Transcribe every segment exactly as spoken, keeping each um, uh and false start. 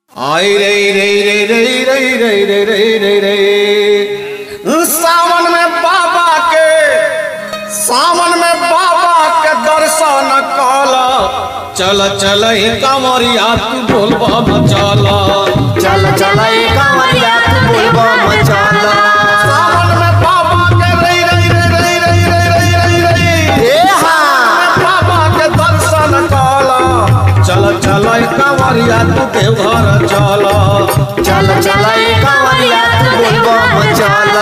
आई रे रे रे रे रे रे रे रे रे रे सावन में बाबा के सावन में बाबा के दर्शन काला चल चल कंवरिया तू बोलबा मचाला चल चल कंवरिया तू बोलबा मचाला सावन में बाबा के रे रे रे रे रे रे रे रे ए हां बाबा के दर्शन काला चल चल कंवरिया तू देवघर चला चल चल कंवरिया तू बोलबा मचाला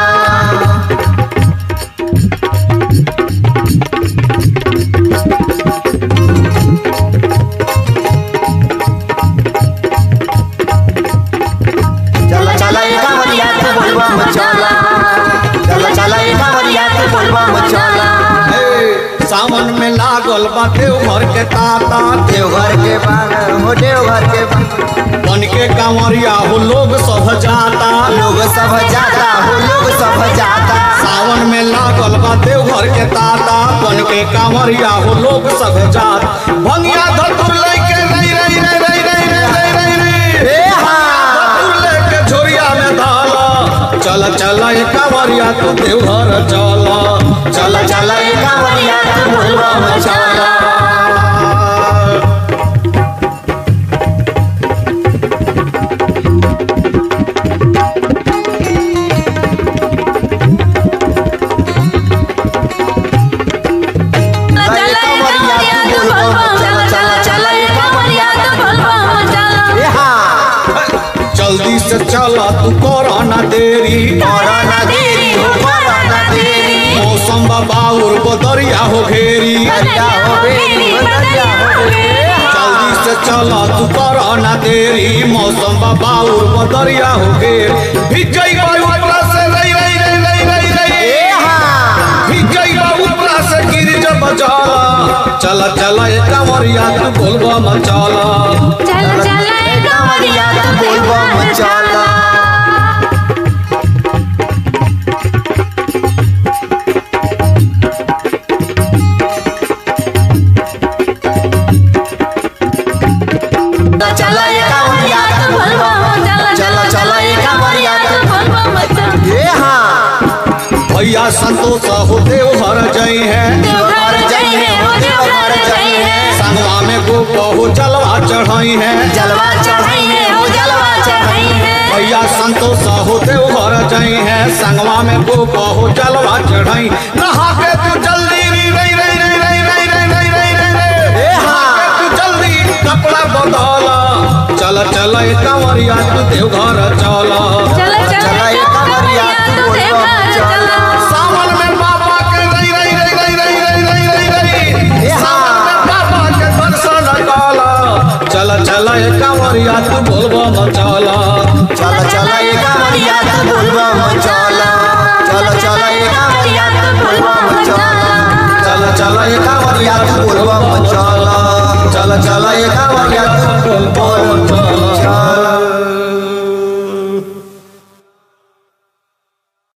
चल चल कंवरिया तू बोलबा मचाला चल चल कंवरिया तू बोलबा मचाला सावन में लागल बा देवघर के ताता देवघर के बाग हो देवघर के बाग बन के कांवरिया हो लोग सब जाता लोग सब जाता हो लोग सब जाता सावन में लागल बा देवघर के ताता बन के कांवरिया हो लोग सब जाता भंगिया धतुर लेके रई रई रई रई रई रई रई रई ए हां धतुर लेके झोरिया में डाला चल चल कांवरिया तू देवघर चला चल चल कंवरिया तू बोलबा मचाला जल्दी से चला तू कोरोना देरी कोरोना देरी हो कोरोना देरी मौसम बाबूर बदरिया हो घेरी दरिया हो बेरी दरिया हो बेरी जल्दी से चला तू कोरोना देरी मौसम बाबूर बदरिया हो घेरी भिजई बाबूला से रई रई रई रई रई रई ए हां भिजई बाबूला से गिर जब जाला चल चल कंवरिया तू बोलबा मचाला चल चल कंवरिया तू बोलबा मचाला चल कंवरिया तू बोलबा चल चल कंवरिया तू बोलबा मचाला ए हां भैया संतोष हो देवघर जई है देवघर जई है हो देवघर जई है संगवा में गोप हो जलवा चढ़ाई है जलवा चढ़ाई है हो जलवा चढ़ाई है भैया संतोष हो देवघर जई है संगवा में गोप हो जलवा चढ़ाई नहा के तू जल्दी री रई रई रई रई रई रई रई रई रई ए हां तू जल्दी कपड़ा बदला चल चल कंवरिया तू देवघर चला चल चल कंवरिया तू बोलबा मचाला सावन में बाबा के रई रई रई रई रई रई रई रई रई सावन में बाबा के दर्शन काला चल चल कंवरिया तू बोलबा मचाला चल चल कंवरिया तू बोलबा मचाला चल चल कंवरिया तू बोलबा मचाला चल चल कंवरिया तू बोलबा मचाला चल चल कंवरिया तू बोलबा मचाला।